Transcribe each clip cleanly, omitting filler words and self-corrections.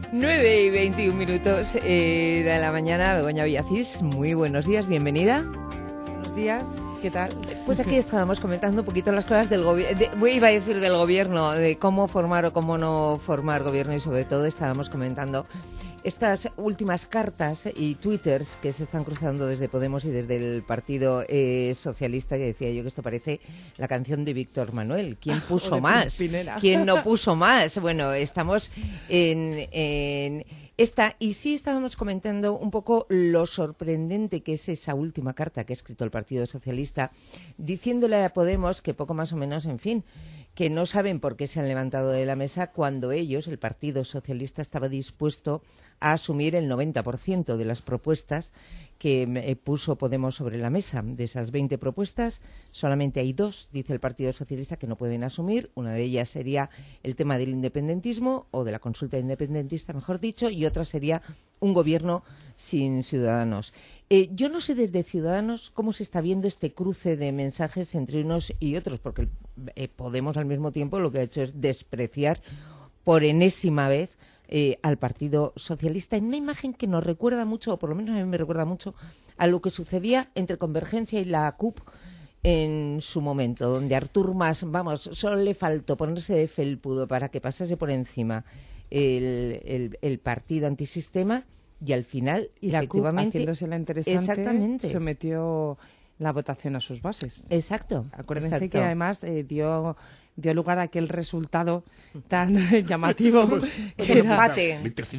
9:21 de la mañana. Begoña Villacís, muy buenos días, bienvenida. Buenos días, ¿qué tal? Pues aquí estábamos comentando un poquito las cosas del gobierno, iba a decir del gobierno, de cómo formar o cómo no formar gobierno, y sobre todo estábamos comentando estas últimas cartas y twitters que se están cruzando desde Podemos y desde el Partido Socialista, que decía yo que esto parece la canción de Víctor Manuel. ¿Quién puso más? Pinera. ¿Quién no puso más? Bueno, estamos en esta, y sí estábamos comentando un poco lo sorprendente que es esa última carta que ha escrito el Partido Socialista, diciéndole a Podemos que poco más o menos, en fin, que no saben por qué se han levantado de la mesa cuando ellos, el Partido Socialista, estaba dispuesto a asumir el 90% de las propuestas que puso Podemos sobre la mesa. De esas 20 propuestas, solamente hay 2, dice el Partido Socialista, que no pueden asumir. Una de ellas sería el tema del independentismo, o de la consulta independentista, mejor dicho, y otra sería un gobierno sin Ciudadanos. Yo no sé desde Ciudadanos cómo se está viendo este cruce de mensajes entre unos y otros, porque Podemos al mismo tiempo lo que ha hecho es despreciar por enésima vez al Partido Socialista, en una imagen que nos recuerda mucho, o por lo menos a mí me recuerda mucho, a lo que sucedía entre Convergencia y la CUP en su momento, donde a Artur Mas, vamos, solo le faltó ponerse de felpudo para que pasase por encima el partido antisistema, y al final, y la CUP, efectivamente, haciéndose la interesante, exactamente, sometió la votación a sus bases. Exacto. Acuérdense exacto. que además dio lugar a aquel resultado tan llamativo que era empate.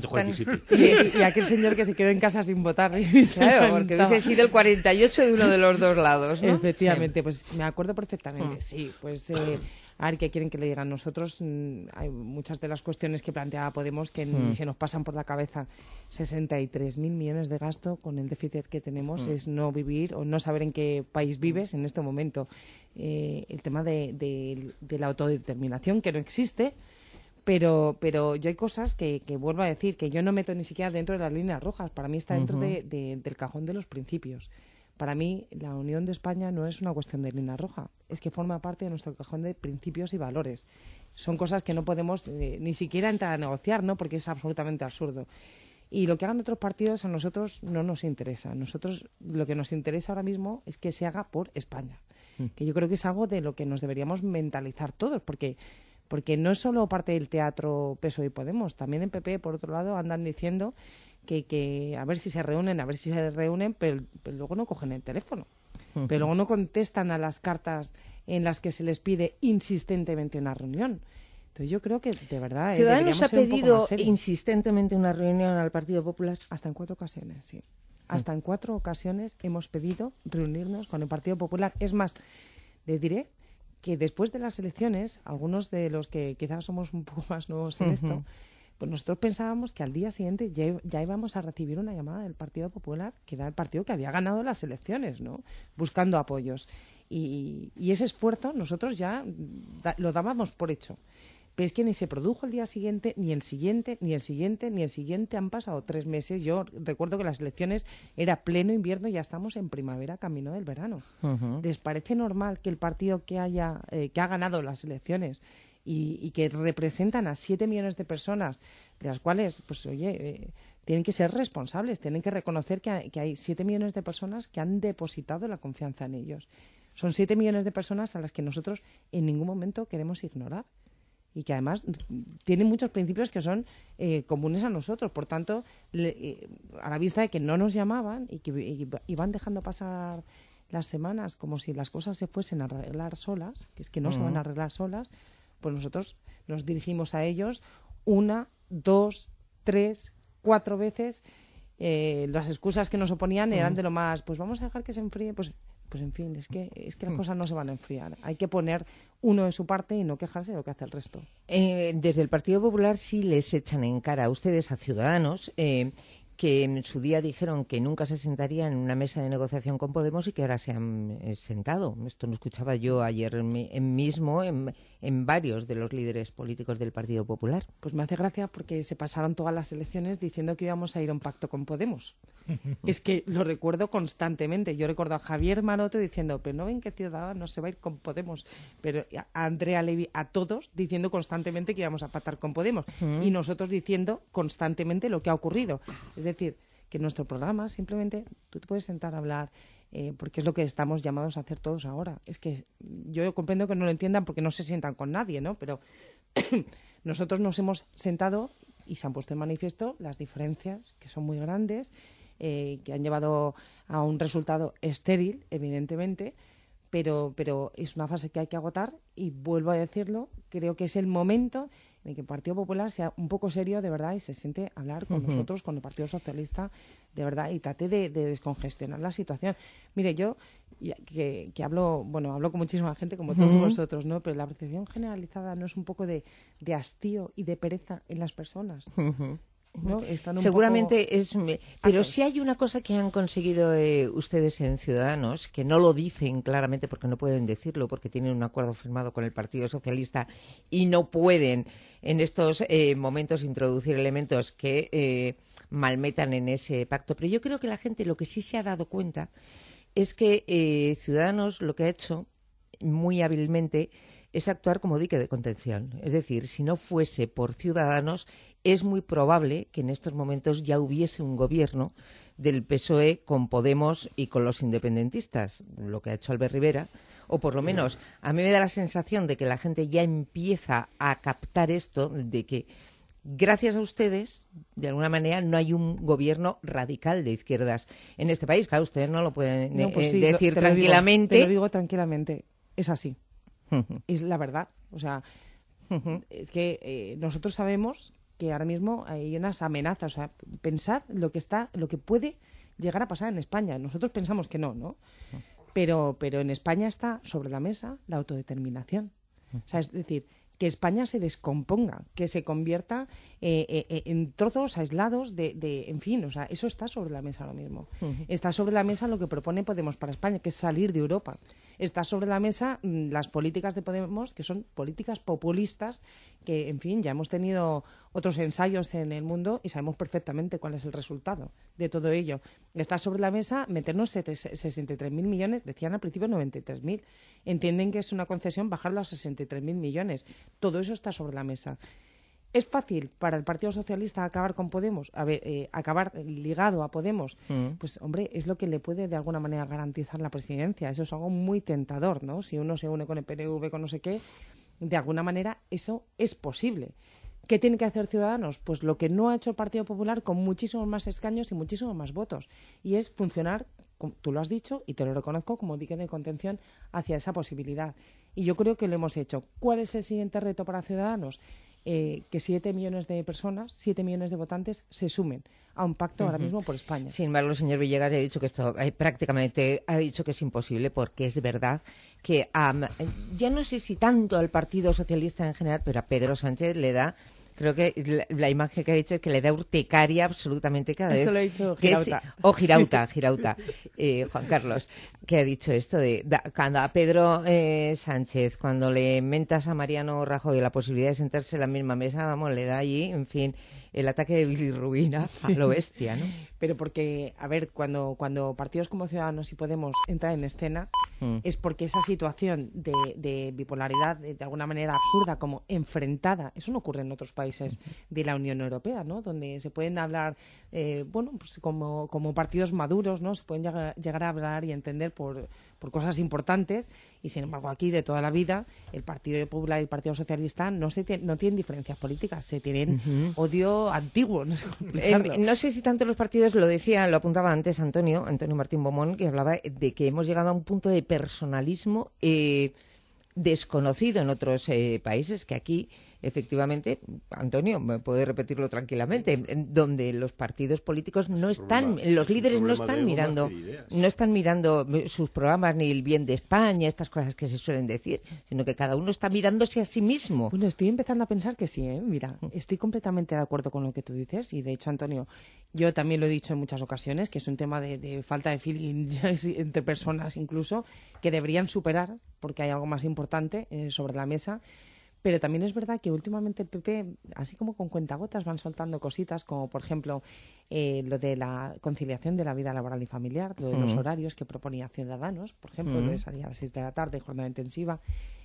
1347. y aquel señor que se quedó en casa sin votar. Claro, porque hubiese sido el 48 de uno de los dos lados, ¿no? Efectivamente, Sí. pues me acuerdo perfectamente, sí, pues a ver, ¿qué quieren que le digan? Nosotros hay muchas de las cuestiones que planteaba Podemos que ni se nos pasan por la cabeza. 63.000 millones de gasto con el déficit que tenemos es no vivir o no saber en qué país vives en este momento. El tema de la autodeterminación, que no existe, pero yo hay cosas que vuelvo a decir, que yo no meto ni siquiera dentro de las líneas rojas. Para mí está dentro del cajón de los principios. Para mí, la Unión de España no es una cuestión de línea roja, es que forma parte de nuestro cajón de principios y valores. Son cosas que no podemos ni siquiera entrar a negociar, ¿no? Porque es absolutamente absurdo. Y lo que hagan otros partidos a nosotros no nos interesa. Nosotros lo que nos interesa ahora mismo es que se haga por España, que yo creo que es algo de lo que nos deberíamos mentalizar todos, porque no es solo parte del teatro PSOE y Podemos, también en PP, por otro lado, andan diciendo que a ver si se reúnen, pero luego no cogen el teléfono, pero luego no contestan a las cartas en las que se les pide insistentemente una reunión. Entonces yo creo que, de verdad, ¿Ciudadanos ha pedido serios. insistentemente una reunión al Partido Popular? Hasta en 4 ocasiones, sí. Hasta en 4 ocasiones hemos pedido reunirnos con el Partido Popular. Es más, le diré que después de las elecciones, algunos de los que quizás somos un poco más nuevos en esto, pues nosotros pensábamos que al día siguiente ya íbamos a recibir una llamada del Partido Popular, que era el partido que había ganado las elecciones, ¿no? Buscando apoyos. Y ese esfuerzo nosotros ya lo dábamos por hecho. Pero es que ni se produjo el día siguiente, ni el siguiente, ni el siguiente, ni el siguiente. Han pasado 3 meses. Yo recuerdo que las elecciones era pleno invierno y ya estamos en primavera, camino del verano. ¿Les parece normal que el partido que ha ganado las elecciones y que representan a 7 millones de personas, de las cuales, pues oye, tienen que ser responsables, tienen que reconocer que hay 7 millones de personas que han depositado la confianza en ellos? Son 7 millones de personas a las que nosotros en ningún momento queremos ignorar, y que además tienen muchos principios que son comunes a nosotros. Por tanto, a la vista de que no nos llamaban y que iban dejando pasar las semanas como si las cosas se fuesen a arreglar solas, que es que no se van a arreglar solas, pues nosotros nos dirigimos a ellos 1, 2, 3, 4 veces. Las excusas que nos oponían eran de lo más, pues vamos a dejar que se enfríe, pues en fin, es que las cosas no se van a enfriar. Hay que poner uno de su parte y no quejarse de lo que hace el resto. Desde el Partido Popular sí les echan en cara a ustedes, a Ciudadanos, que en su día dijeron que nunca se sentarían en una mesa de negociación con Podemos y que ahora se han sentado. Esto lo escuchaba yo ayer en varios de los líderes políticos del Partido Popular. Pues me hace gracia porque se pasaron todas las elecciones diciendo que íbamos a ir a un pacto con Podemos. Es que lo recuerdo constantemente. Yo recuerdo a Javier Maroto diciendo, pero no ven que Ciudadanos se va a ir con Podemos. Pero a Andrea Levy, a todos, diciendo constantemente que íbamos a pactar con Podemos. Y nosotros diciendo constantemente lo que ha ocurrido. Es decir, que en nuestro programa simplemente tú te puedes sentar a hablar, porque es lo que estamos llamados a hacer todos ahora. Es que yo comprendo que no lo entiendan porque no se sientan con nadie, ¿no? Pero nosotros nos hemos sentado y se han puesto en manifiesto las diferencias, que son muy grandes, que han llevado a un resultado estéril, evidentemente, pero es una fase que hay que agotar y vuelvo a decirlo, creo que es el momento en que el Partido Popular sea un poco serio de verdad y se siente a hablar con nosotros, con el Partido Socialista, de verdad, y trate de descongestionar la situación. Mire, yo que hablo con muchísima gente como todos vosotros, ¿no? Pero la percepción generalizada no es un poco de hastío y de pereza en las personas. ¿No? Seguramente es... Pero sí hay una cosa que han conseguido ustedes en Ciudadanos, que no lo dicen claramente porque no pueden decirlo, porque tienen un acuerdo firmado con el Partido Socialista y no pueden en estos momentos introducir elementos que malmetan en ese pacto. Pero yo creo que la gente lo que sí se ha dado cuenta es que Ciudadanos lo que ha hecho muy hábilmente es actuar como dique de contención. Es decir, si no fuese por Ciudadanos, es muy probable que en estos momentos ya hubiese un gobierno del PSOE con Podemos y con los independentistas, lo que ha hecho Albert Rivera, o por lo menos a mí me da la sensación de que la gente ya empieza a captar esto, de que gracias a ustedes, de alguna manera, no hay un gobierno radical de izquierdas en este país. Claro, ustedes no lo pueden decir tranquilamente. Te lo digo tranquilamente, es así. Es la verdad. O sea, es que nosotros sabemos que ahora mismo hay unas amenazas. O sea, pensad lo que puede llegar a pasar en España. Nosotros pensamos que no. Pero en España está sobre la mesa la autodeterminación. O sea, es decir, que España se descomponga, que se convierta en trozos aislados en fin, o sea, eso está sobre la mesa ahora mismo. Está sobre la mesa lo que propone Podemos para España, que es salir de Europa. Está sobre la mesa las políticas de Podemos, que son políticas populistas, que, en fin, ya hemos tenido otros ensayos en el mundo y sabemos perfectamente cuál es el resultado de todo ello. Está sobre la mesa meternos 63.000 millones, decían al principio 93.000. Entienden que es una concesión bajarlo a 63.000 millones. Todo eso está sobre la mesa. ¿Es fácil para el Partido Socialista acabar con Podemos? Acabar ligado a Podemos. Pues, hombre, es lo que le puede de alguna manera garantizar la presidencia. Eso es algo muy tentador, ¿no? Si uno se une con el PNV, con no sé qué, de alguna manera eso es posible. ¿Qué tiene que hacer Ciudadanos? Pues lo que no ha hecho el Partido Popular con muchísimos más escaños y muchísimos más votos. Y es funcionar, tú lo has dicho, y te lo reconozco, como dique de contención hacia esa posibilidad. Y yo creo que lo hemos hecho. ¿Cuál es el siguiente reto para Ciudadanos? Que 7 millones de personas, 7 millones de votantes se sumen a un pacto ahora mismo por España. Sin embargo, el señor Villegas ha dicho que esto prácticamente ha dicho que es imposible, porque es verdad que ya no sé si tanto al Partido Socialista en general, pero a Pedro Sánchez le da... Creo que la imagen que ha dicho es que le da urticaria absolutamente cada vez. Eso lo ha dicho Girauta. Girauta. Juan Carlos, que ha dicho esto cuando a Pedro Sánchez, cuando le mentas a Mariano Rajoy la posibilidad de sentarse en la misma mesa, vamos, le da allí, en fin, el ataque de bilirrubina a lo bestia, ¿no? Pero porque, a ver, cuando partidos como Ciudadanos y Podemos entran en escena, es porque esa situación de bipolaridad, de alguna manera absurda, como enfrentada, eso no ocurre en otros países de la Unión Europea, ¿no? Donde se pueden hablar, pues como partidos maduros, ¿no? Se pueden llegar a hablar y entender por cosas importantes, y sin embargo aquí de toda la vida el Partido Popular y el Partido Socialista no tienen diferencias políticas, se tienen odio antiguo, no sé cómo explicarlo. No sé si tanto los partidos, lo apuntaba antes Antonio Martín Bomón, que hablaba de que hemos llegado a un punto de personalismo desconocido en otros países, que aquí, efectivamente, Antonio, me puede repetirlo tranquilamente, donde los partidos políticos no están, los líderes no están mirando sus programas ni el bien de España, estas cosas que se suelen decir, sino que cada uno está mirándose a sí mismo. Bueno, estoy empezando a pensar que sí, ¿eh? Mira, estoy completamente de acuerdo con lo que tú dices y, de hecho, Antonio, yo también lo he dicho en muchas ocasiones, que es un tema de falta de feeling entre personas incluso, que deberían superar, porque hay algo más importante sobre la mesa. Pero también es verdad que últimamente el PP, así como con cuentagotas, van soltando cositas, como por ejemplo lo de la conciliación de la vida laboral y familiar, lo de los horarios que proponía Ciudadanos, por ejemplo, lo de salir a las 6 de la tarde, jornada intensiva.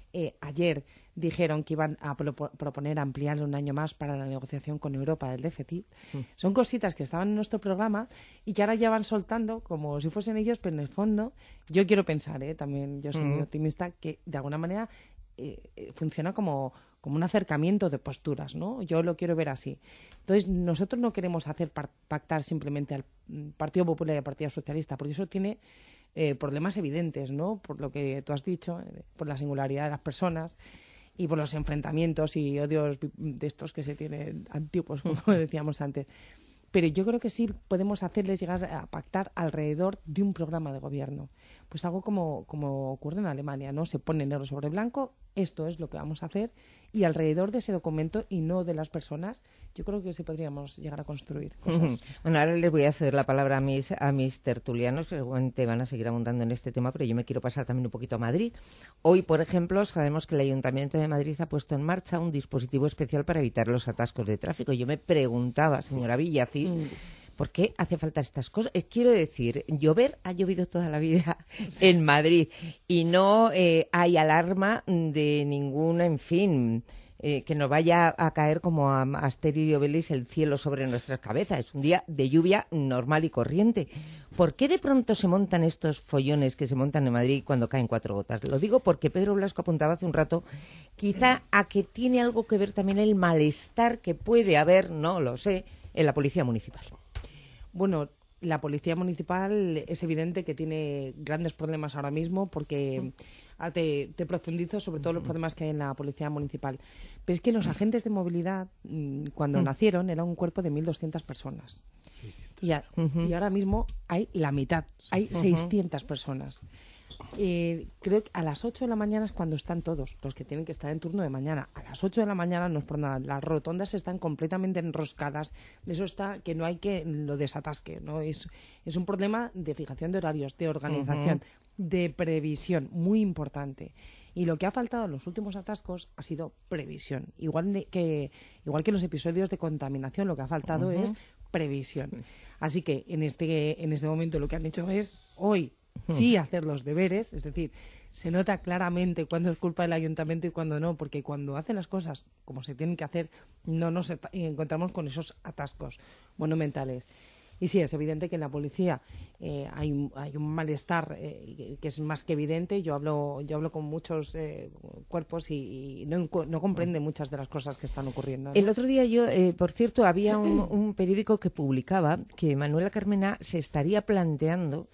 Ayer dijeron que iban a proponer ampliar un año más para la negociación con Europa del déficit. Son cositas que estaban en nuestro programa y que ahora ya van soltando como si fuesen ellos, pero en el fondo yo quiero pensar, también yo soy muy optimista, que de alguna manera funciona como un acercamiento de posturas, ¿no? Yo lo quiero ver así. Entonces, nosotros no queremos hacer pactar simplemente al Partido Popular y al Partido Socialista, porque eso tiene problemas evidentes, ¿no? Por lo que tú has dicho, por la singularidad de las personas y por los enfrentamientos y odios de estos que se tienen antiguos, como decíamos antes. Pero yo creo que sí podemos hacerles llegar a pactar alrededor de un programa de gobierno. Pues algo como ocurre en Alemania, ¿no? Se pone negro sobre blanco, esto es lo que vamos a hacer, y alrededor de ese documento y no de las personas, yo creo que sí podríamos llegar a construir cosas. Bueno, ahora les voy a ceder la palabra a mis tertulianos, que seguramente van a seguir abundando en este tema, pero yo me quiero pasar también un poquito a Madrid. Hoy, por ejemplo, sabemos que el Ayuntamiento de Madrid ha puesto en marcha un dispositivo especial para evitar los atascos de tráfico. Yo me preguntaba, señora Villacís, ¿por qué hace falta estas cosas? Quiero decir, ha llovido toda la vida en Madrid y no hay alarma de ninguna, en fin, que nos vaya a caer como a Asterix y Obelix el cielo sobre nuestras cabezas. Es un día de lluvia normal y corriente. ¿Por qué de pronto se montan estos follones que se montan en Madrid cuando caen 4 gotas? Lo digo porque Pedro Blasco apuntaba hace un rato quizá a que tiene algo que ver también el malestar que puede haber, no lo sé, en la Policía Municipal. Bueno, la Policía Municipal es evidente que tiene grandes problemas ahora mismo porque ahora te profundizo sobre todo los problemas que hay en la Policía Municipal. Pero es que los agentes de movilidad, cuando nacieron, era un cuerpo de 1.200 personas. Y ahora mismo hay la mitad, hay 600 personas. Creo que a las 8 de la mañana es cuando están todos los que tienen que estar en turno de mañana. A las 8 de la mañana no es por nada. Las rotondas están completamente enroscadas. De eso está que no hay que lo desatasque, ¿no? Es un problema de fijación de horarios, de organización, de previsión, muy importante. Y lo que ha faltado en los últimos atascos ha sido previsión. Igual que en los episodios de contaminación, lo que ha faltado es previsión. Así que en este momento lo que han hecho es hoy sí hacer los deberes, es decir, se nota claramente cuándo es culpa del ayuntamiento y cuándo no, porque cuando hacen las cosas como se tienen que hacer, no nos encontramos con esos atascos monumentales. Y sí, es evidente que en la policía hay un malestar que es más que evidente. Yo hablo con muchos cuerpos y no comprenden muchas de las cosas que están ocurriendo, ¿no? El otro día por cierto, había un periódico que publicaba que Manuela Carmena se estaría planteando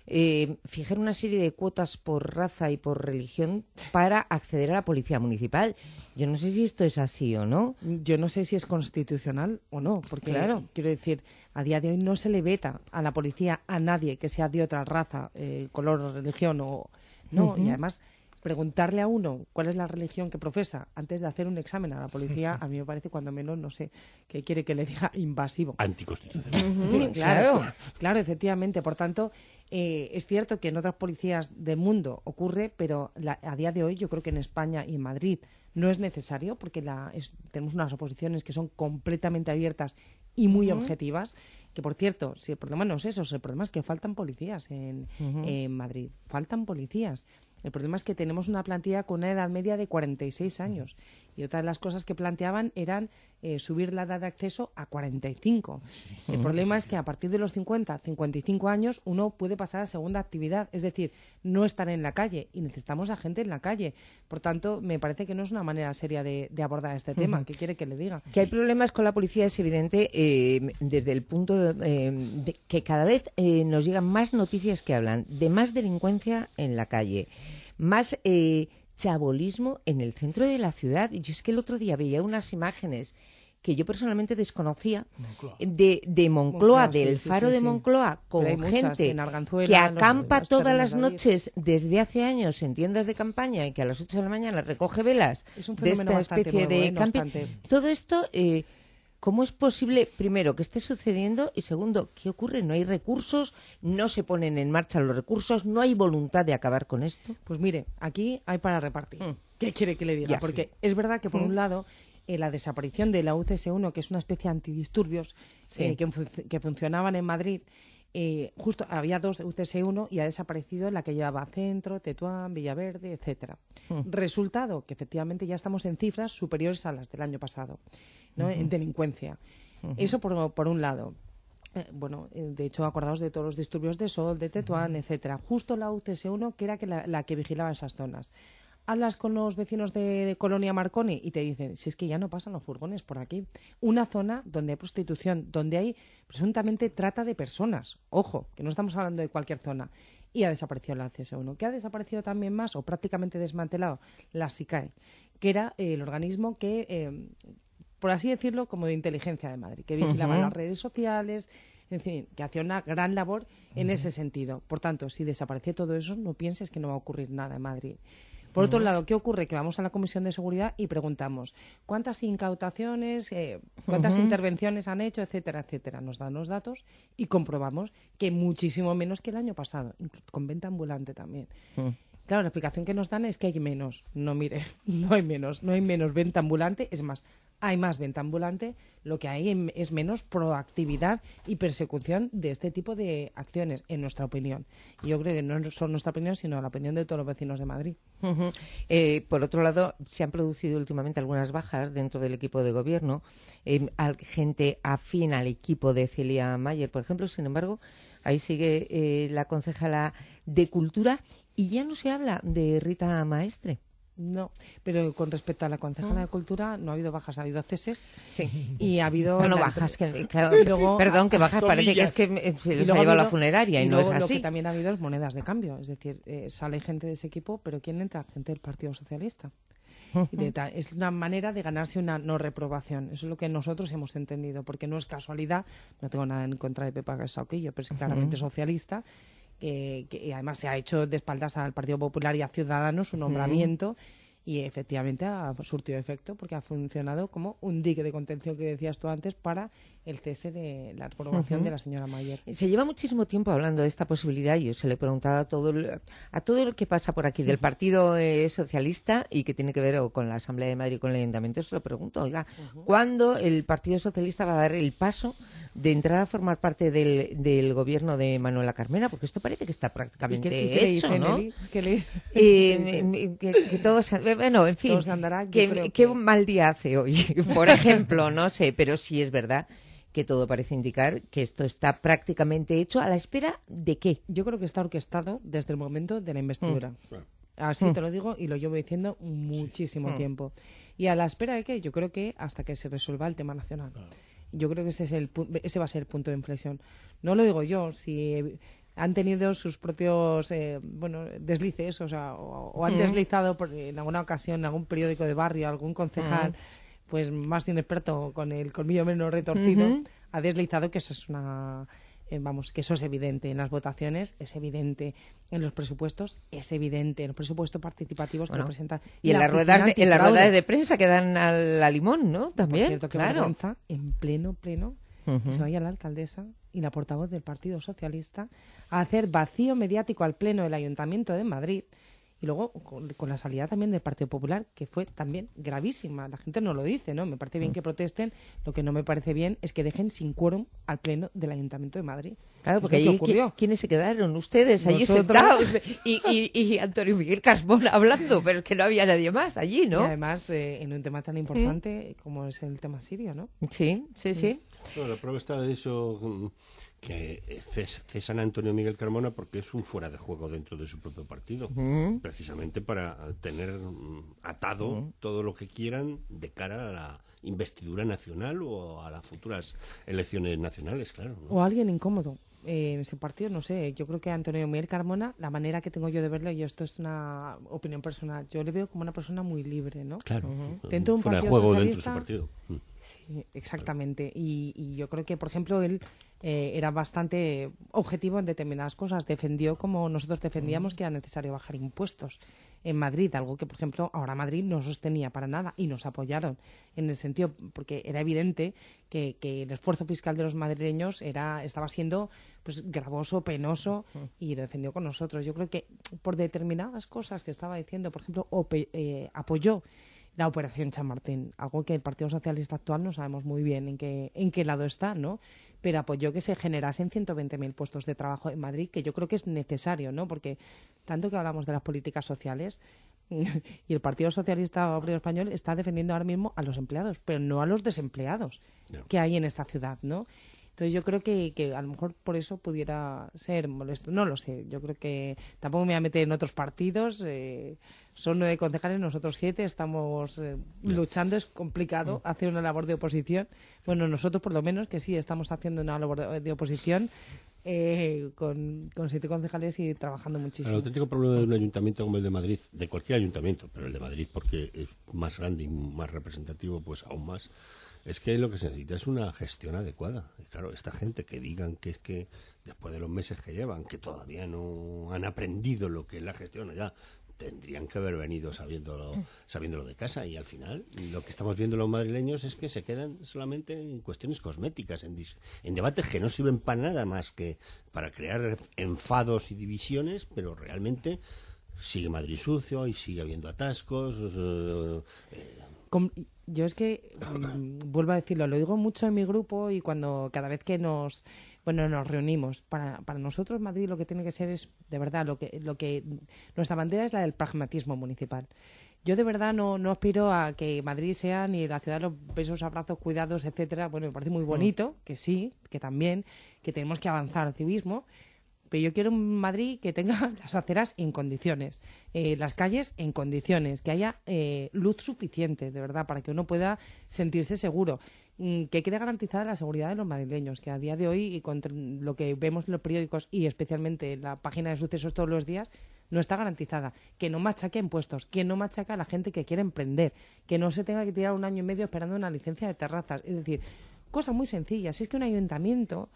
fijar una serie de cuotas por raza y por religión para acceder a la policía municipal. Yo no sé si esto es así o no. Yo no sé si es constitucional o no, porque quiero decir, a día de hoy no se le veta a la policía a nadie que sea de otra raza, color, religión o no. Y además, preguntarle a uno cuál es la religión que profesa antes de hacer un examen a la policía, a mí me parece cuando menos, no sé, que quiere que le diga invasivo. Anticonstitucional. Claro, efectivamente. Por tanto, es cierto que en otras policías del mundo ocurre, pero a día de hoy yo creo que en España y en Madrid no es necesario porque tenemos unas oposiciones que son completamente abiertas y muy objetivas, que por cierto, si el problema no es eso, el problema es que faltan policías en Madrid, faltan policías. El problema es que tenemos una plantilla con una edad media de 46 años y otra de las cosas que planteaban eran subir la edad de acceso a 45. El problema es que a partir de los 50, 55 años uno puede pasar a segunda actividad, es decir, no estar en la calle y necesitamos a gente en la calle. Por tanto, me parece que no es una manera seria de abordar este tema. ¿Qué quiere que le diga? Que hay problemas con la policía es evidente desde el punto de que cada vez nos llegan más noticias que hablan de más delincuencia en la calle, más chabolismo en el centro de la ciudad. Yo es que el otro día veía unas imágenes que yo personalmente desconocía de Moncloa, del faro de Moncloa, con gente que acampa todas las noches desde hace años en tiendas de campaña y que a las 8 de la mañana recoge velas de esta especie de camping. Todo esto, ¿cómo es posible, primero, que esté sucediendo? Y segundo, ¿qué ocurre? ¿No hay recursos? ¿No se ponen en marcha los recursos? ¿No hay voluntad de acabar con esto? Pues mire, aquí hay para repartir. ¿Qué quiere que le diga? Porque es verdad que, por un lado, la desaparición de la UCS-1, que es una especie de antidisturbios que funcionaban en Madrid, justo había 2 UCS-1 y ha desaparecido la que llevaba Centro, Tetuán, Villaverde, etcétera. Resultado que efectivamente ya estamos en cifras superiores a las del año pasado, ¿no? En delincuencia. Eso por un lado. De hecho, acordaos de todos los disturbios de Sol, de Tetuán, etcétera. Justo la UCS-1, que era la que vigilaba esas zonas. Hablas con los vecinos de Colonia Marconi y te dicen, si es que ya no pasan los furgones por aquí. Una zona donde hay prostitución, donde hay presuntamente trata de personas. Ojo, que no estamos hablando de cualquier zona. Y ha desaparecido la CS1. ¿Qué ha desaparecido también más o prácticamente desmantelado? La SICAE, que era el organismo que, por así decirlo, como de inteligencia de Madrid, que vigilaba las redes sociales, en fin, que hacía una gran labor en ese sentido. Por tanto, si desaparece todo eso, no pienses que no va a ocurrir nada en Madrid. Por otro lado, ¿qué ocurre? Que vamos a la Comisión de Seguridad y preguntamos cuántas incautaciones, cuántas intervenciones han hecho, etcétera, etcétera. Nos dan los datos y comprobamos que muchísimo menos que el año pasado, con venta ambulante también. Claro, la explicación que nos dan es que hay menos. No, mire, no hay menos venta ambulante, es más, hay más venta ambulante, lo que hay es menos proactividad y persecución de este tipo de acciones, en nuestra opinión. Y yo creo que no es solo nuestra opinión, sino la opinión de todos los vecinos de Madrid. Por otro lado, se han producido últimamente algunas bajas dentro del equipo de gobierno, gente afín al equipo de Celia Mayer, por ejemplo. Sin embargo, ahí sigue la concejala de Cultura y ya no se habla de Rita Maestre. No, pero con respecto a la concejala de Cultura no ha habido bajas, ha habido ceses. Sí. Y ha habido... Bueno, bajas, claro, luego, perdón, que bajas parece que es que se los ha llevado a la funeraria y no es así. Lo que también ha habido es monedas de cambio, es decir, sale gente de ese equipo, pero ¿quién entra? Gente del Partido Socialista. Es una manera de ganarse una no reprobación. Eso es lo que nosotros hemos entendido, porque no es casualidad, no tengo nada en contra de Pepa Sauquillo, pero es claramente socialista, que además se ha hecho de espaldas al Partido Popular y a Ciudadanos su nombramiento y efectivamente ha surtido efecto porque ha funcionado como un dique de contención que decías tú antes para el cese de la reprobación de la señora Mayer. Se lleva muchísimo tiempo hablando de esta posibilidad. Yo se le he preguntado a todo lo que pasa por aquí del Partido Socialista y que tiene que ver o con la Asamblea de Madrid y con el Ayuntamiento, se lo pregunto, oiga, ¿cuándo el Partido Socialista va a dar el paso de entrar a formar parte del gobierno de Manuela Carmena? Porque esto parece que está prácticamente hecho, ¿no? Que todos, bueno, en fin, qué mal día hace hoy, por ejemplo, no sé, pero sí es verdad que todo parece indicar que esto está prácticamente hecho. ¿A la espera de qué? Yo creo que está orquestado desde el momento de la investidura. Así te lo digo y lo llevo diciendo muchísimo tiempo. ¿Y a la espera de qué? Yo creo que hasta que se resuelva el tema nacional. Yo creo que ese va a ser el punto de inflexión. No lo digo yo, si han tenido sus propios deslices, o han deslizado en alguna ocasión en algún periódico de barrio, algún concejal pues más inexperto con el colmillo menos retorcido, ha deslizado que eso es que eso es evidente en las votaciones, es evidente en los presupuestos, es evidente en los presupuestos participativos que presentan. Y en las ruedas de prensa que dan a la limón, ¿no? También, por cierto, que vergüenza, en pleno, que se vaya la alcaldesa y la portavoz del Partido Socialista a hacer vacío mediático al pleno del Ayuntamiento de Madrid. Y luego con la salida también del Partido Popular, que fue también gravísima. La gente no lo dice, ¿no? Me parece bien que protesten. Lo que no me parece bien es que dejen sin quórum al pleno del Ayuntamiento de Madrid. Claro, porque allí, ¿quiénes se quedaron? Ustedes, allí sentados. Y Antonio Miguel Carmona hablando, pero es que no había nadie más allí, ¿no? Y además, en un tema tan importante como es el tema sirio, ¿no? Sí. Bueno, la prueba está de eso, que cesan a Antonio Miguel Carmona porque es un fuera de juego dentro de su propio partido, precisamente para tener atado todo lo que quieran de cara a la investidura nacional o a las futuras elecciones nacionales, claro, ¿no? O alguien incómodo. en ese partido, no sé, yo creo que Antonio Miguel Carmona, la manera que tengo yo de verlo, y esto es una opinión personal, yo le veo como una persona muy libre, ¿no? Claro. Dentro de un Fuera de partido juego socialista, dentro de su partido. Sí, exactamente. Y yo creo que, por ejemplo, él era bastante objetivo en determinadas cosas. Defendió, como nosotros defendíamos, que era necesario bajar impuestos en Madrid, algo que, por ejemplo, ahora Madrid no sostenía para nada y nos apoyaron en el sentido, porque era evidente que el esfuerzo fiscal de los madrileños estaba siendo pues gravoso, penoso, y lo defendió con nosotros. Yo creo que por determinadas cosas que estaba diciendo, por ejemplo, apoyó la Operación Chamartín, algo que el Partido Socialista actual no sabemos muy bien en qué lado está, ¿no? Pero apoyó que se generasen 120.000 puestos de trabajo en Madrid, que yo creo que es necesario, ¿no? Porque tanto que hablamos de las políticas sociales y el Partido Socialista Obrero Español está defendiendo ahora mismo a los empleados, pero no a los desempleados que hay en esta ciudad, ¿no? Entonces yo creo que a lo mejor por eso pudiera ser molesto. No lo sé, yo creo que tampoco me voy a meter en otros partidos. Son 9 concejales, nosotros 7, estamos luchando. Es complicado hacer una labor de oposición. Bueno, nosotros por lo menos que sí estamos haciendo una labor de oposición con 7 concejales y trabajando muchísimo. El auténtico problema de un ayuntamiento como el de Madrid, de cualquier ayuntamiento, pero el de Madrid porque es más grande y más representativo, pues aún más, es que lo que se necesita es una gestión adecuada. Y claro, esta gente que digan que es que después de los meses que llevan, que todavía no han aprendido lo que es la gestión allá, tendrían que haber venido sabiéndolo de casa, y al final lo que estamos viendo los madrileños es que se quedan solamente en cuestiones cosméticas, en debates que no sirven para nada más que para crear enfados y divisiones, pero realmente sigue Madrid sucio y sigue habiendo atascos. Yo es que, vuelvo a decirlo, lo digo mucho en mi grupo y cada vez que nos reunimos. Para nosotros Madrid lo que tiene que ser es, de verdad, lo que nuestra bandera es la del pragmatismo municipal. Yo de verdad no aspiro a que Madrid sea ni la ciudad de los besos, abrazos, cuidados, etcétera. Bueno, me parece muy bonito, que sí, que también, que tenemos que avanzar al civismo. Pero yo quiero un Madrid que tenga las aceras en condiciones, las calles en condiciones, que haya luz suficiente, de verdad, para que uno pueda sentirse seguro, que quede garantizada la seguridad de los madrileños, que a día de hoy, y con lo que vemos en los periódicos y especialmente en la página de sucesos todos los días, no está garantizada, que no machaque impuestos, que no machaque a la gente que quiere emprender, que no se tenga que tirar 1 año y medio esperando una licencia de terrazas, es decir, cosas muy sencillas. Es que un ayuntamiento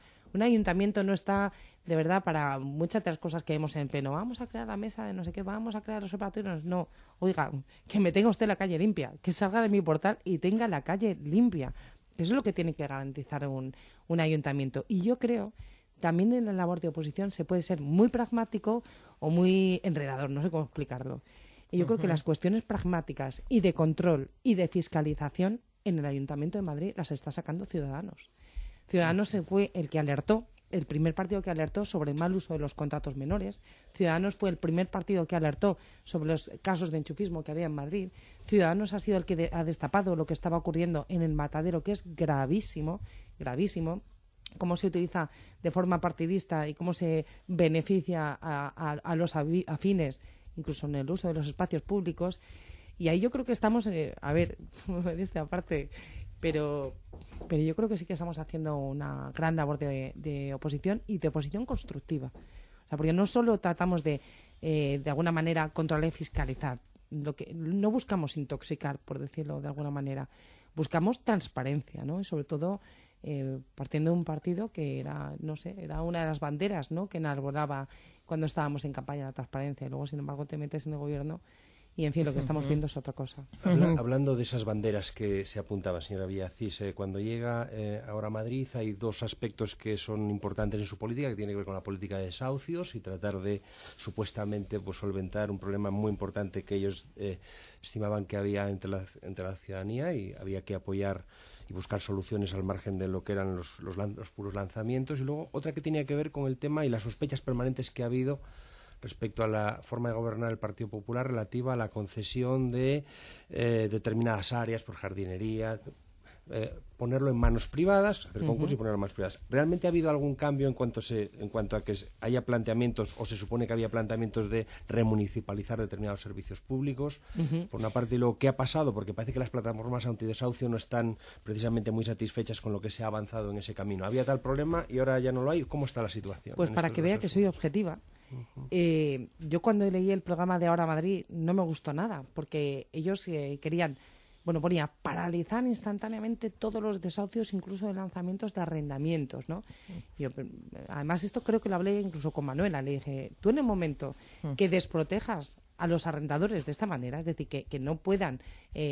no está, de verdad, para muchas de las cosas que vemos en el pleno. Vamos a crear la mesa de no sé qué, vamos a crear los observatorios. No, oiga, que me tenga usted la calle limpia, que salga de mi portal y tenga la calle limpia. Eso es lo que tiene que garantizar un ayuntamiento. Y yo creo, también en la labor de oposición se puede ser muy pragmático o muy enredador, no sé cómo explicarlo. Y yo creo que las cuestiones pragmáticas y de control y de fiscalización en el Ayuntamiento de Madrid las está sacando Ciudadanos. Ciudadanos fue el que alertó, el primer partido que alertó sobre el mal uso de los contratos menores. Ciudadanos fue el primer partido que alertó sobre los casos de enchufismo que había en Madrid. Ciudadanos ha sido el que ha destapado lo que estaba ocurriendo en el Matadero, que es gravísimo, gravísimo. Cómo se utiliza de forma partidista y cómo se beneficia a los afines, incluso en el uso de los espacios públicos. Y ahí yo creo que estamos, a ver, de esta parte, pero yo creo que sí que estamos haciendo una gran labor de oposición y de oposición constructiva. O sea, porque no solo tratamos de alguna manera controlar y fiscalizar, no buscamos intoxicar, por decirlo de alguna manera, buscamos transparencia, ¿no? Y sobre todo partiendo de un partido que era, no sé, era una de las banderas, ¿no?, que enarbolaba cuando estábamos en campaña de la transparencia, y luego, sin embargo, te metes en el gobierno y, en fin, lo que estamos viendo es otra cosa. Hablando de esas banderas que se apuntaban, señora Villacís, cuando llega ahora a Madrid hay 2 aspectos que son importantes en su política, que tiene que ver con la política de desahucios y tratar de, supuestamente, pues solventar un problema muy importante que ellos estimaban que había entre la ciudadanía, y había que apoyar y buscar soluciones al margen de lo que eran los puros lanzamientos. Y luego otra que tenía que ver con el tema y las sospechas permanentes que ha habido respecto a la forma de gobernar el Partido Popular relativa a la concesión de determinadas áreas por jardinería. ponerlo en manos privadas, hacer concursos y ponerlo en manos privadas. ¿Realmente ha habido algún cambio en cuanto a que haya planteamientos, o se supone que había planteamientos de remunicipalizar determinados servicios públicos? Por una parte, y luego, ¿qué ha pasado? Porque parece que las plataformas antidesahucio no están precisamente muy satisfechas con lo que se ha avanzado en ese camino. Había tal problema y ahora ya no lo hay. ¿Cómo está la situación? Pues para que vea que soy objetiva. Yo cuando leí el programa de Ahora Madrid no me gustó nada, porque ellos querían, ponía paralizar instantáneamente todos los desahucios, incluso de lanzamientos de arrendamientos, ¿no? Además, esto creo que lo hablé incluso con Manuela. Le dije, tú en el momento que desprotejas a los arrendadores de esta manera, es decir, que no puedan,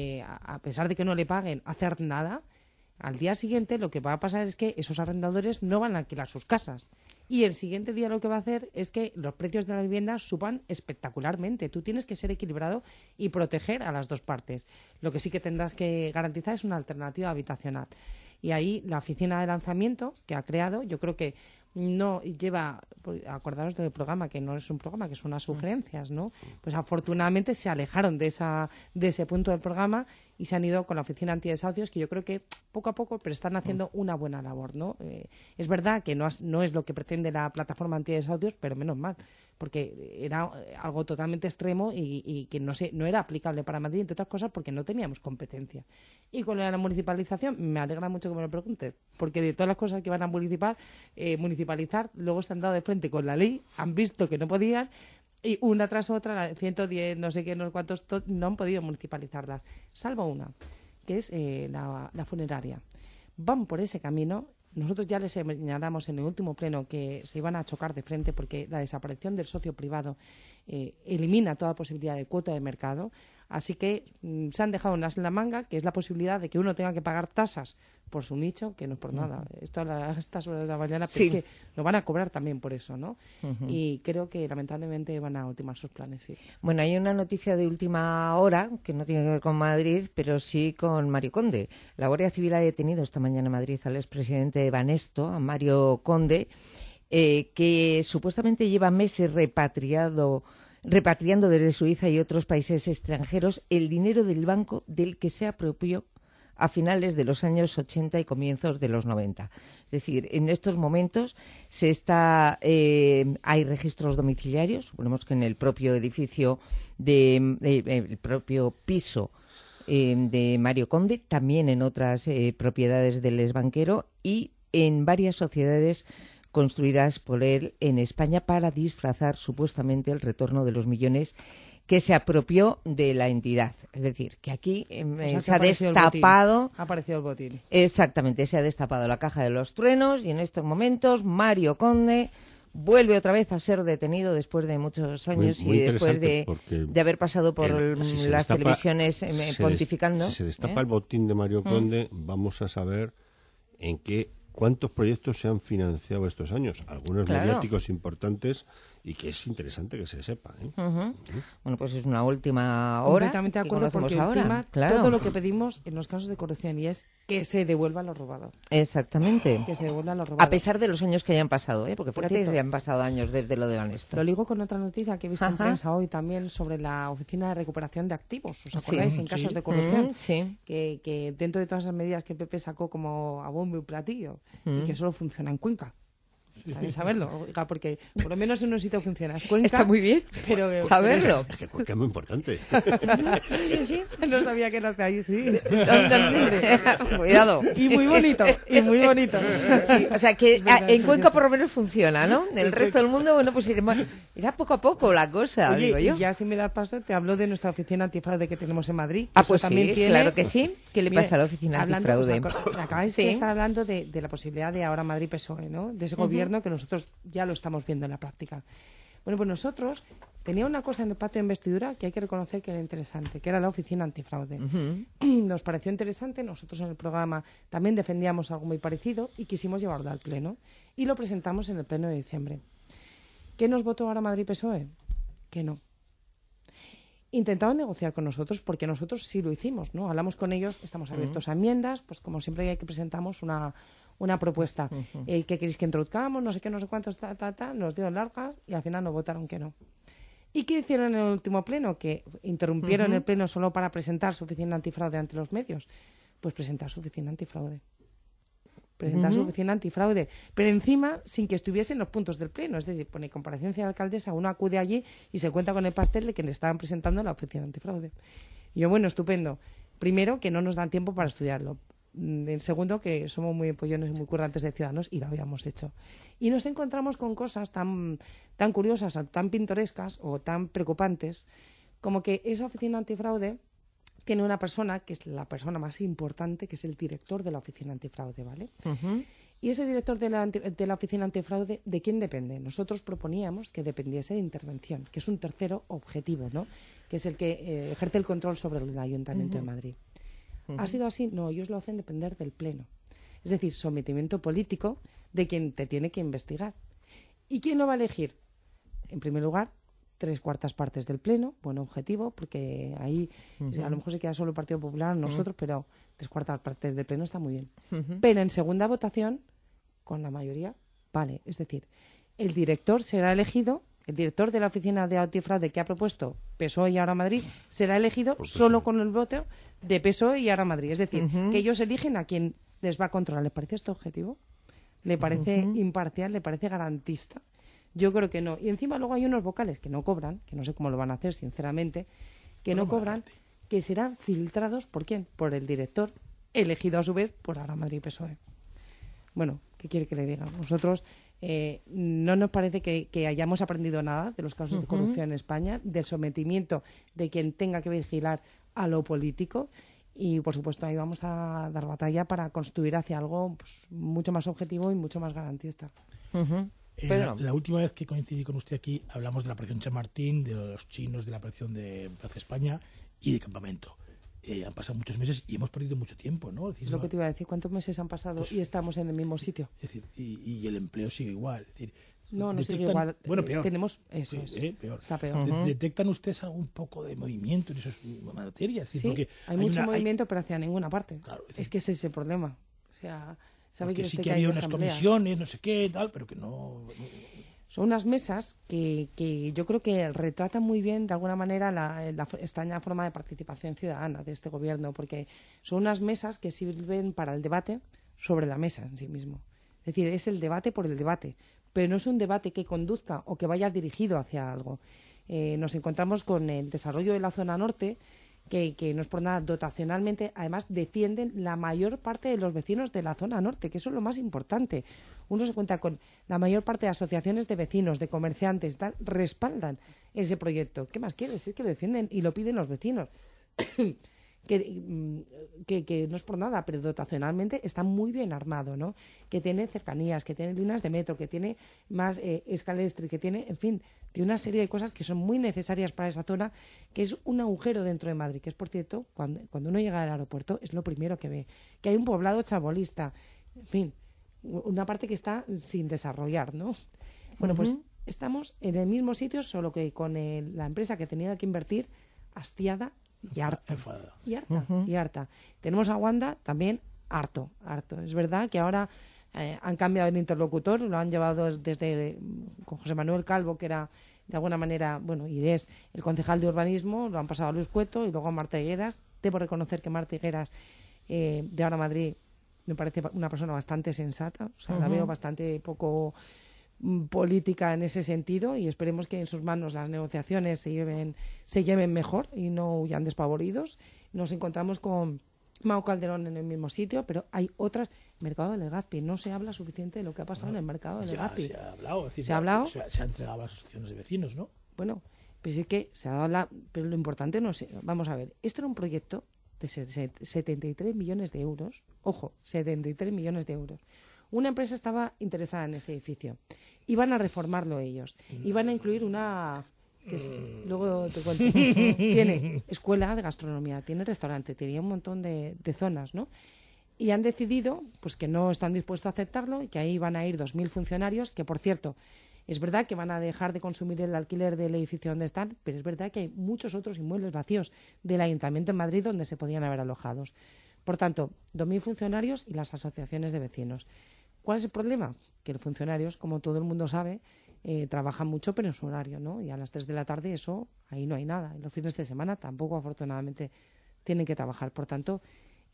a pesar de que no le paguen, hacer nada, al día siguiente lo que va a pasar es que esos arrendadores no van a alquilar sus casas. Y el siguiente día lo que va a hacer es que los precios de la vivienda suban espectacularmente. Tú tienes que ser equilibrado y proteger a las dos partes. Lo que sí que tendrás que garantizar es una alternativa habitacional. Y ahí la oficina de lanzamiento que ha creado, yo creo que no lleva, acordaros del programa, que no es un programa, que son unas sugerencias, ¿no? Pues afortunadamente se alejaron de ese punto del programa y se han ido con la oficina antidesahucios, que yo creo que poco a poco, pero están haciendo una buena labor, ¿no? Es verdad que no es lo que pretende la plataforma antidesahucios, pero menos mal, porque era algo totalmente extremo y que no era aplicable para Madrid, entre otras cosas porque no teníamos competencia. Y con la municipalización, me alegra mucho que me lo preguntes, porque de todas las cosas que van a municipalizar, luego se han dado de frente con la ley, han visto que no podían, y una tras otra, la 110, no sé qué, no sé cuántos, no han podido municipalizarlas, salvo una, que es la funeraria. Van por ese camino. Nosotros ya les señalamos en el último pleno que se iban a chocar de frente porque la desaparición del socio privado elimina toda posibilidad de cuota de mercado. Así que se han dejado unas en la manga, que es la posibilidad de que uno tenga que pagar tasas por su nicho, que no es por nada. Esto a estas horas de la mañana, pero es que lo van a cobrar también por eso, ¿no? Y creo que lamentablemente van a ultimar sus planes, sí. Bueno, hay una noticia de última hora que no tiene que ver con Madrid, pero sí con Mario Conde. La Guardia Civil ha detenido esta mañana en Madrid al expresidente de Banesto, a Mario Conde, que supuestamente lleva meses repatriando desde Suiza y otros países extranjeros el dinero del banco del que se apropió a finales de los años 80 y comienzos de los 90. Es decir, en estos momentos hay registros domiciliarios, suponemos que en el propio edificio, el propio piso de Mario Conde, también en otras propiedades del exbanquero y en varias sociedades construidas por él en España para disfrazar supuestamente el retorno de los millones que se apropió de la entidad. Es decir, que aquí se ha destapado... Ha aparecido el botín. Exactamente, se ha destapado la caja de los truenos y en estos momentos Mario Conde vuelve otra vez a ser detenido después de muchos años muy y después de haber pasado por las televisiones pontificando. Si se destapa el botín de Mario Conde, vamos a saber cuántos proyectos se han financiado estos años, algunos mediáticos importantes, y que es interesante que se sepa, ¿eh? Bueno, pues es una última hora. Completamente de acuerdo, porque última, todo lo que pedimos en los casos de corrupción, y es que se devuelva lo robado. Exactamente. Que se devuelva lo robado. A pesar de los años que hayan pasado, porque fíjate que han pasado años desde lo de Banesto. Lo ligo con otra noticia que he visto en prensa hoy también sobre la Oficina de Recuperación de Activos. ¿Os acordáis? En casos de corrupción. Que dentro de todas esas medidas que el PP sacó como a bombo y platillo, y que solo funciona en Cuenca. ¿Sabéis saberlo? Oiga, porque por lo menos en un sitio funciona. Cuenca, está muy bien, pero saberlo. Es que Cuenca es muy importante. Sí. No sabía que eras de ahí, sí. Cuidado. Y muy bonito. Sí, o sea que en Cuenca por lo menos funciona, ¿no? En el resto del mundo, bueno, pues irá poco a poco la cosa, oye, digo yo. Y ya si me das paso, te hablo de nuestra oficina antifraude que tenemos en Madrid. Pues también claro que sí. ¿Qué le pasa a la oficina antifraude? Acabáis de estar hablando de la posibilidad de ahora Madrid PSOE, ¿no? De ese gobierno que nosotros ya lo estamos viendo en la práctica. Bueno, pues nosotros tenía una cosa en el pacto de investidura que hay que reconocer que era interesante, que era la oficina antifraude. Nos pareció interesante, nosotros en el programa también defendíamos algo muy parecido y quisimos llevarlo al Pleno. Y lo presentamos en el Pleno de diciembre. ¿Qué nos votó ahora Madrid PSOE? Que no. Intentaban negociar con nosotros porque nosotros sí lo hicimos, ¿no? Hablamos con ellos, estamos abiertos a enmiendas, pues como siempre hay que presentamos una propuesta. ¿Qué queréis que introduzcamos? No sé qué, no sé cuántos, nos dieron largas y al final nos votaron que no. ¿Y qué hicieron en el último pleno? Que interrumpieron el pleno solo para presentar su oficina antifraude ante los medios. pues presentar su oficina antifraude. Presentar su oficina antifraude, pero encima sin que estuviesen los puntos del pleno. Es decir, pone comparecencia de la alcaldesa, uno acude allí y se cuenta con el pastel de que le estaban presentando la oficina antifraude. Y yo, bueno, estupendo. Primero, que no nos dan tiempo para estudiarlo. Segundo, que somos muy empollones y muy currantes de Ciudadanos y lo habíamos hecho. Y nos encontramos con cosas tan curiosas, tan pintorescas o tan preocupantes, como que esa oficina antifraude tiene una persona que es la persona más importante, que es el director de la oficina antifraude, ¿vale? Y ese director de la oficina antifraude, ¿de quién depende? Nosotros proponíamos que dependiese de Intervención, que es un tercero objetivo, ¿no? Que es el que ejerce el control sobre el Ayuntamiento de Madrid. ¿Ha sido así? No, ellos lo hacen depender del Pleno. Es decir, sometimiento político de quien te tiene que investigar. ¿Y quién lo va a elegir? En primer lugar, 3/4 partes del Pleno, buen objetivo, porque ahí a lo mejor se queda solo el Partido Popular, nosotros, pero 3/4 partes del Pleno está muy bien. Pero en segunda votación, con la mayoría, vale. Es decir, el director será elegido, el director de la oficina de antifraude que ha propuesto PSOE y Ahora Madrid, será elegido solo con el voto de PSOE y Ahora Madrid. Es decir, que ellos eligen a quien les va a controlar. ¿Le parece este objetivo? ¿Le parece imparcial? ¿Le parece garantista? Yo creo que no. Y encima luego hay unos vocales que no cobran, que no sé cómo lo van a hacer, sinceramente, que no cobran, que serán filtrados, ¿por quién? Por el director, elegido a su vez por Ahora Madrid y PSOE. Bueno, ¿qué quiere que le diga? Nosotros no nos parece que hayamos aprendido nada de los casos de corrupción en España, del sometimiento de quien tenga que vigilar a lo político. Y, por supuesto, ahí vamos a dar batalla para construir hacia algo pues, mucho más objetivo y mucho más garantista. La última vez que coincidí con usted aquí hablamos de la operación Chamartín, de los chinos, de la operación de Plaza España y de Campamento. Han pasado muchos meses y hemos perdido mucho tiempo, ¿no? Es lo que te iba a decir. ¿Cuántos meses han pasado y estamos en el mismo sitio? Es decir, y el empleo sigue igual. Es decir, no sigue igual. Bueno, peor. Tenemos eso. Peor. Está peor. ¿Detectan ustedes algún poco de movimiento en esas materias? Sí, porque hay mucho movimiento, pero hacia ninguna parte. Claro, es que ese es el problema. O sea, sabe que sí que había unas comisiones, no sé qué, tal, pero que no... Son unas mesas que yo creo que retratan muy bien, de alguna manera, la extraña forma de participación ciudadana de este gobierno, porque son unas mesas que sirven para el debate sobre la mesa en sí mismo. Es decir, es el debate por el debate, pero no es un debate que conduzca o que vaya dirigido hacia algo. Nos encontramos con el desarrollo de la zona norte, que no es por nada, dotacionalmente, además defienden la mayor parte de los vecinos de la zona norte, que eso es lo más importante. Uno se cuenta con la mayor parte de asociaciones de vecinos, de comerciantes, tal, respaldan ese proyecto. ¿Qué más quieres? Es que lo defienden y lo piden los vecinos. que no es por nada, pero dotacionalmente está muy bien armado, ¿no? Que tiene cercanías, que tiene líneas de metro, que tiene más escalestre, que tiene, en fin, de una serie de cosas que son muy necesarias para esa zona, que es un agujero dentro de Madrid, que es, por cierto, cuando uno llega al aeropuerto, es lo primero que ve, que hay un poblado chabolista, en fin, una parte que está sin desarrollar, ¿no? Bueno, pues estamos en el mismo sitio, solo que con la empresa que tenía que invertir hastiada y harta. Y harta. Tenemos a Wanda también harto. Es verdad que ahora han cambiado el interlocutor, lo han llevado desde con José Manuel Calvo, que era de alguna manera, bueno, y es el concejal de urbanismo, lo han pasado a Luis Cueto y luego a Marta Higueras. Debo reconocer que Marta Higueras, de Ahora Madrid, me parece una persona bastante sensata, o sea, la veo bastante poco política en ese sentido, y esperemos que en sus manos las negociaciones se lleven mejor y no huyan despavoridos. Nos encontramos con Mau Calderón en el mismo sitio, pero hay otras. Mercado de Legazpi, no se habla suficiente de lo que ha pasado en el mercado de Legazpi. Se ha hablado, se ha hablado. Se ha entregado a las asociaciones de vecinos, ¿no? Bueno, pues es que se ha dado pero lo importante no sé. Vamos a ver, esto era un proyecto de 73 millones de euros. Ojo, 73 millones de euros. Una empresa estaba interesada en ese edificio. Iban a reformarlo ellos. Iban a incluir una... luego te cuento. Tiene escuela de gastronomía, tiene restaurante, tenía un montón de zonas, ¿no? Y han decidido pues que no están dispuestos a aceptarlo y que ahí van a ir 2.000 funcionarios, que, por cierto, es verdad que van a dejar de consumir el alquiler del edificio donde están, pero es verdad que hay muchos otros inmuebles vacíos del Ayuntamiento de Madrid donde se podían haber alojados. Por tanto, 2.000 funcionarios y las asociaciones de vecinos. ¿Cuál es el problema? Que los funcionarios, como todo el mundo sabe, trabajan mucho, pero en su horario, ¿no? Y a las 3 de la tarde ahí no hay nada. En los fines de semana tampoco, afortunadamente, tienen que trabajar. Por tanto,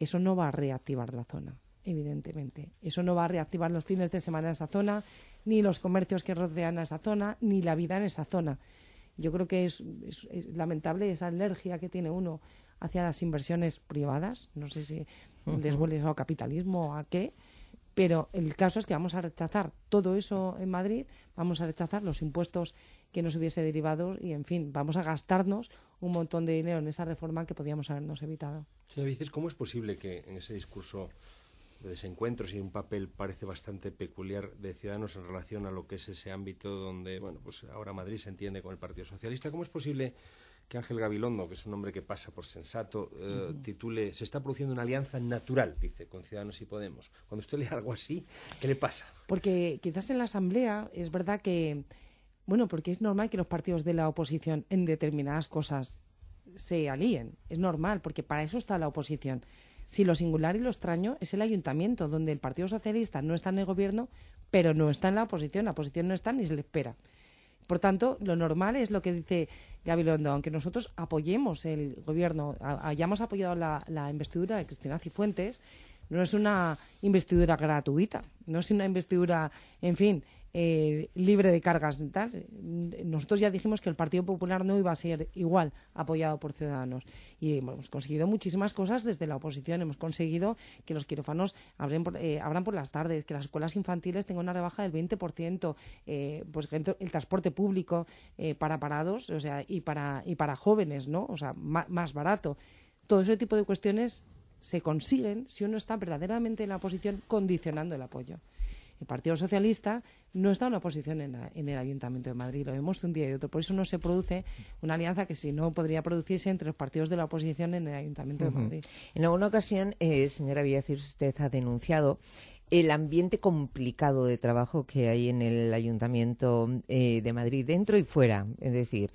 eso no va a reactivar la zona, evidentemente. Eso no va a reactivar los fines de semana en esa zona, ni los comercios que rodean a esa zona, ni la vida en esa zona. Yo creo que es lamentable esa alergia que tiene uno hacia las inversiones privadas. No sé si les huele al capitalismo o a qué, pero el caso es que vamos a rechazar todo eso en Madrid, vamos a rechazar los impuestos que nos hubiese derivado y, en fin, vamos a gastarnos un montón de dinero en esa reforma que podíamos habernos evitado. Señora Víquez, ¿cómo es posible que en ese discurso de desencuentros y un papel parece bastante peculiar de Ciudadanos en relación a lo que es ese ámbito donde, bueno, pues ahora Madrid se entiende con el Partido Socialista? ¿Cómo es posible que Ángel Gabilondo, que es un hombre que pasa por sensato, titule "Se está produciendo una alianza natural", dice, con Ciudadanos y Podemos? Cuando usted lee algo así, ¿qué le pasa? Porque quizás en la Asamblea es verdad que, bueno, porque es normal que los partidos de la oposición en determinadas cosas se alíen. Es normal, porque para eso está la oposición. Si lo singular y lo extraño es el ayuntamiento, donde el Partido Socialista no está en el gobierno, pero no está en la oposición no está ni se le espera. Por tanto, lo normal es lo que dice Gabilondo, aunque nosotros apoyemos el gobierno, hayamos apoyado la investidura de Cristina Cifuentes, no es una investidura gratuita, no es una investidura, en fin, libre de cargas y tal. Nosotros ya dijimos que el Partido Popular no iba a ser igual apoyado por Ciudadanos y hemos conseguido muchísimas cosas desde la oposición. Hemos conseguido que los quirófanos abran por las tardes, que las escuelas infantiles tengan una rebaja del 20%, pues el transporte público para parados, o sea, y para jóvenes, ¿no? O sea, más barato. Todo ese tipo de cuestiones se consiguen si uno está verdaderamente en la oposición condicionando el apoyo. El Partido Socialista no está en la oposición en el Ayuntamiento de Madrid, lo vemos de un día y de otro. Por eso no se produce una alianza que si no podría producirse entre los partidos de la oposición en el Ayuntamiento de Madrid. En alguna ocasión, señora Villacís, usted ha denunciado el ambiente complicado de trabajo que hay en el Ayuntamiento de Madrid, dentro y fuera. Es decir,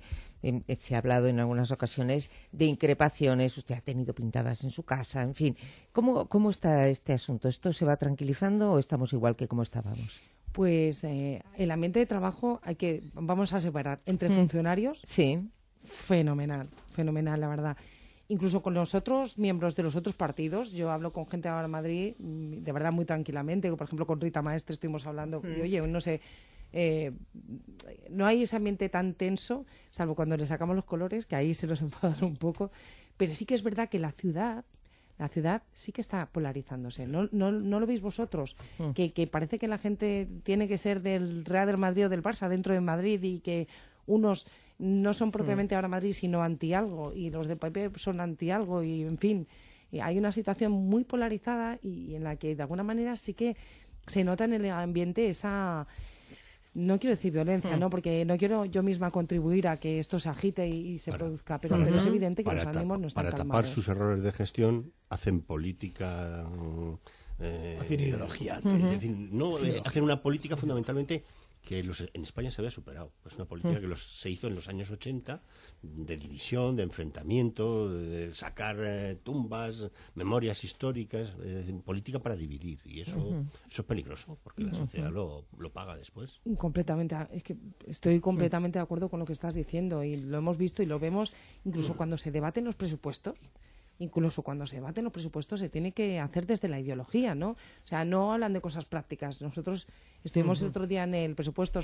se ha hablado en algunas ocasiones de increpaciones, usted ha tenido pintadas en su casa, en fin. ¿Cómo está este asunto? ¿Esto se va tranquilizando o estamos igual que como estábamos? Pues el ambiente de trabajo vamos a separar entre funcionarios. Sí. Fenomenal, la verdad. Incluso con los otros miembros de los otros partidos, yo hablo con gente ahora en Madrid, de verdad muy tranquilamente, por ejemplo con Rita Maestre estuvimos hablando, y oye, no sé, no hay ese ambiente tan tenso, salvo cuando le sacamos los colores, que ahí se los enfadan un poco, pero sí que es verdad que la ciudad sí que está polarizándose. ¿No lo veis vosotros? Que parece que la gente tiene que ser del Real del Madrid o del Barça dentro de Madrid y que unos no son propiamente ahora Madrid, sino anti-algo, y los de PP son anti-algo, y en fin, hay una situación muy polarizada y en la que de alguna manera sí que se nota en el ambiente esa... No quiero decir violencia, ¿no? Porque no quiero yo misma contribuir a que esto se agite y se produzca, pero es evidente que los ánimos no están calmados. Para tapar sus errores de gestión, hacen política... hacen ideología. Es decir, hacen una política fundamentalmente que en España se había superado. Es una política que se hizo en los años 80, de división, de enfrentamiento, de sacar tumbas, memorias históricas, política para dividir. Y eso es peligroso, porque la sociedad lo paga después. Completamente. Es que estoy completamente de acuerdo con lo que estás diciendo, y lo hemos visto y lo vemos incluso cuando se debaten los presupuestos. Incluso cuando se debaten los presupuestos se tiene que hacer desde la ideología, ¿no? O sea, no hablan de cosas prácticas. Nosotros estuvimos el otro día en el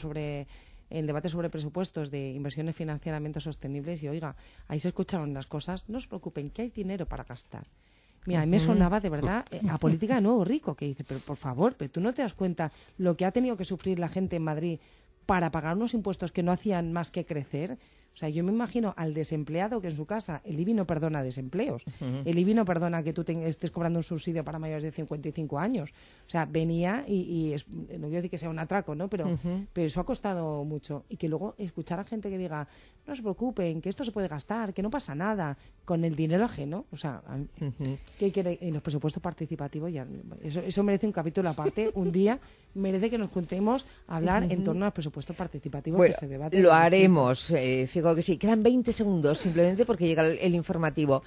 debate sobre presupuestos de inversiones financieramente sostenibles y, oiga, ahí se escucharon las cosas. No os preocupen, que hay dinero para gastar. Mira, a mí me sonaba de verdad a política de nuevo rico, que dice, pero por favor, pero tú no te das cuenta lo que ha tenido que sufrir la gente en Madrid para pagar unos impuestos que no hacían más que crecer. O sea, yo me imagino al desempleado que en su casa el IBI no perdona desempleos. El IBI no perdona que tú estés cobrando un subsidio para mayores de 55 años. O sea, venía y no quiero decir que sea un atraco, ¿no? Pero eso ha costado mucho. Y que luego escuchar a gente que diga, no se preocupen, que esto se puede gastar, que no pasa nada, con el dinero ajeno. O sea, ¿qué quiere? En los presupuestos participativos, ya eso merece un capítulo aparte. Un día merece que nos juntemos a hablar en torno a los presupuestos participativos, bueno, que se debaten. Lo haremos, fijo que sí. Quedan 20 segundos simplemente porque llega el informativo.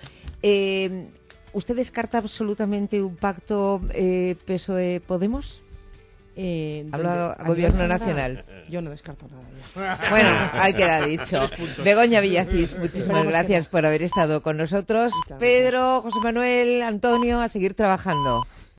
¿Usted descarta absolutamente un pacto PSOE-Podemos? Habla Gobierno Nacional. Yo no descarto nada. Bueno, ahí queda dicho. Begoña Villacís, muchísimas gracias por haber estado con nosotros. Pedro, José Manuel, Antonio, a seguir trabajando.